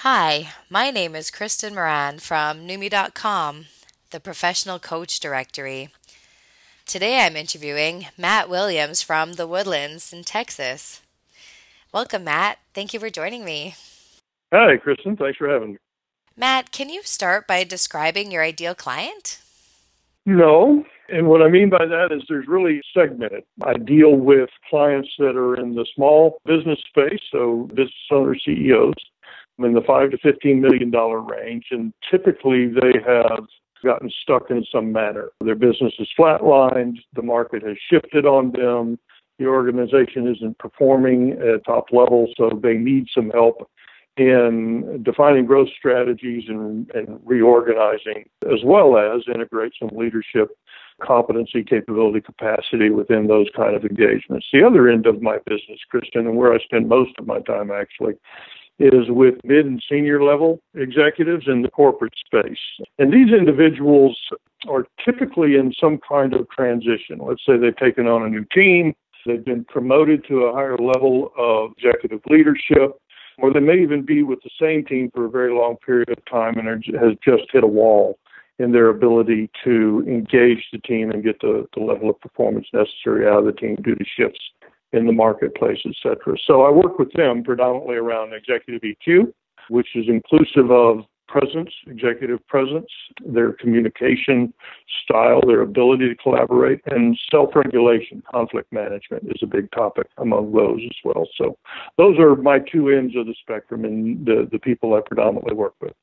Hi, my name is Kristen Moran from Numi.com, the professional coach directory. Today I'm interviewing Matt Williams from the Woodlands in Texas. Welcome, Matt. Thank you for joining me. Hi, Kristen. Thanks for having me. Matt, can you start by describing your ideal client? No, and what I mean by that is there's really segmented. I deal with clients that are in the small business space, so business owners, CEOs, in the $5 to $15 million range, and typically they have gotten stuck in some manner. Their business is flatlined, the market has shifted on them, the organization isn't performing at top level, so they need some help in defining growth strategies and reorganizing, as well as integrate some leadership competency, capability, capacity within those kind of engagements. The other end of my business, Kristen, and where I spend most of my time actually, is with mid and senior level executives in the corporate space. And these individuals are typically in some kind of transition. Let's say they've taken on a new team, they've been promoted to a higher level of executive leadership, or they may even be with the same team for a very long period of time and has just hit a wall in their ability to engage the team and get the level of performance necessary out of the team due to shifts in the marketplace, et cetera. So I work with them predominantly around executive EQ, which is inclusive of presence, executive presence, their communication style, their ability to collaborate, and self-regulation, conflict management is a big topic among those as well. So those are my two ends of the spectrum and the people I predominantly work with.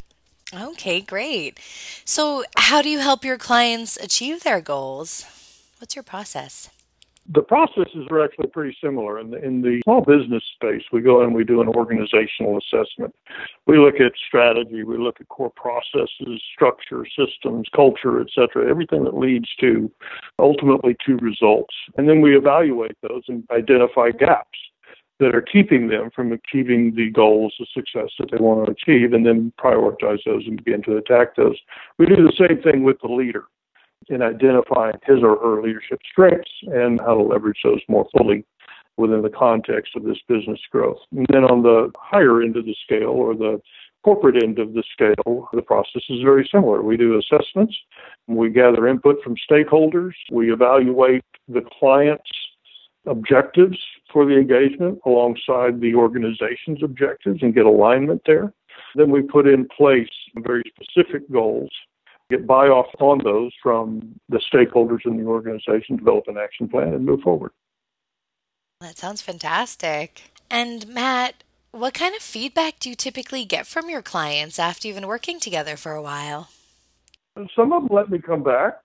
Okay, great. So, how do you help your clients achieve their goals? What's your process? The processes are actually pretty similar. In the small business space, we go in and we do an organizational assessment. We look at strategy, we look at core processes, structure, systems, culture, et cetera, everything that leads to ultimately to results. And then we evaluate those and identify gaps that are keeping them from achieving the goals of success that they want to achieve, and then prioritize those and begin to attack those. We do the same thing with the leader in identifying his or her leadership strengths and how to leverage those more fully within the context of this business growth. And then on the higher end of the scale, or the corporate end of the scale, the process is very similar. We do assessments, we gather input from stakeholders, we evaluate the client's objectives for the engagement alongside the organization's objectives and get alignment there. Then we put in place very specific goals, get buy-off on those from the stakeholders in the organization, develop an action plan, and move forward. That sounds fantastic. And Matt, what kind of feedback do you typically get from your clients after you've been working together for a while? And some of them let me come back.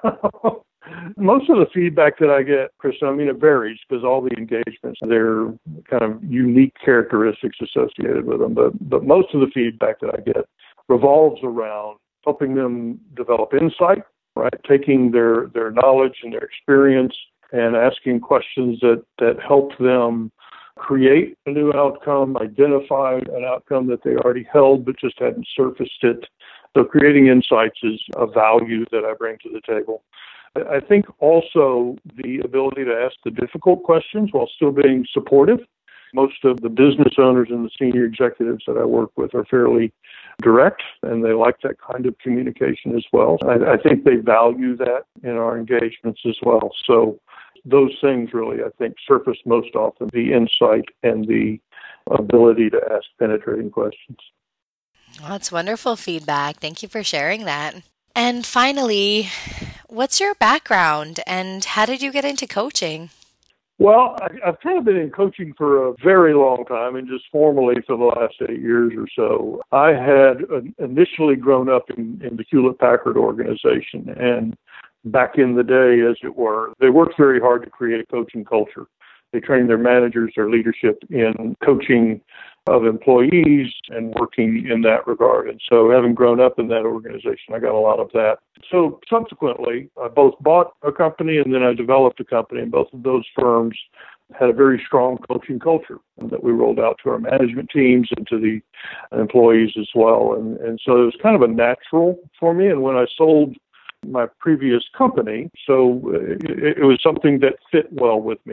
Most of the feedback that I get, Chris, I mean, it varies because all the engagements, they're kind of unique characteristics associated with them. But most of the feedback that I get revolves around helping them develop insight, right? Taking their knowledge and their experience and asking questions that help them create a new outcome, identify an outcome that they already held but just hadn't surfaced it. So creating insights is a value that I bring to the table. I think also the ability to ask the difficult questions while still being supportive. Most of the business owners and the senior executives that I work with are fairly direct, and they like that kind of communication as well. I think they value that in our engagements as well. So those things really, I think, surface most often, the insight and the ability to ask penetrating questions. Well, that's wonderful feedback. Thank you for sharing that. And finally, what's your background and how did you get into coaching? Well, I've kind of been in coaching for a very long time and just formally for the last 8 years or so. I had initially grown up in the Hewlett Packard organization, and back in the day, as it were, they worked very hard to create a coaching culture. They trained their managers, their leadership in coaching of employees and working in that regard. And so having grown up in that organization, I got a lot of that. So subsequently, I both bought a company and then I developed a company, and both of those firms had a very strong coaching culture that we rolled out to our management teams and to the employees as well. And so it was kind of a natural for me. And when I sold my previous company, so it was something that fit well with me.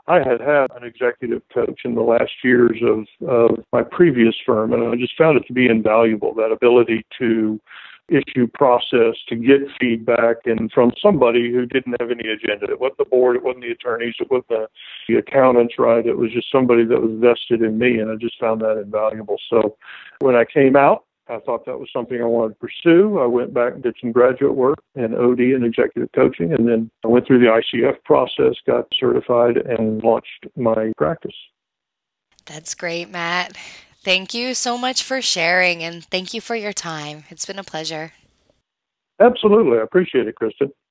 I had an executive coach in the last years of my previous firm, and I just found it to be invaluable, that ability to issue process, to get feedback, and from somebody who didn't have any agenda. It wasn't the board, it wasn't the attorneys, it wasn't the accountants, right? It was just somebody that was vested in me, and I just found that invaluable. So when I came out, I thought that was something I wanted to pursue. I went back and did some graduate work in OD and executive coaching, and then I went through the ICF process, got certified, and launched my practice. That's great, Matt. Thank you so much for sharing, and thank you for your time. It's been a pleasure. Absolutely. I appreciate it, Kristen.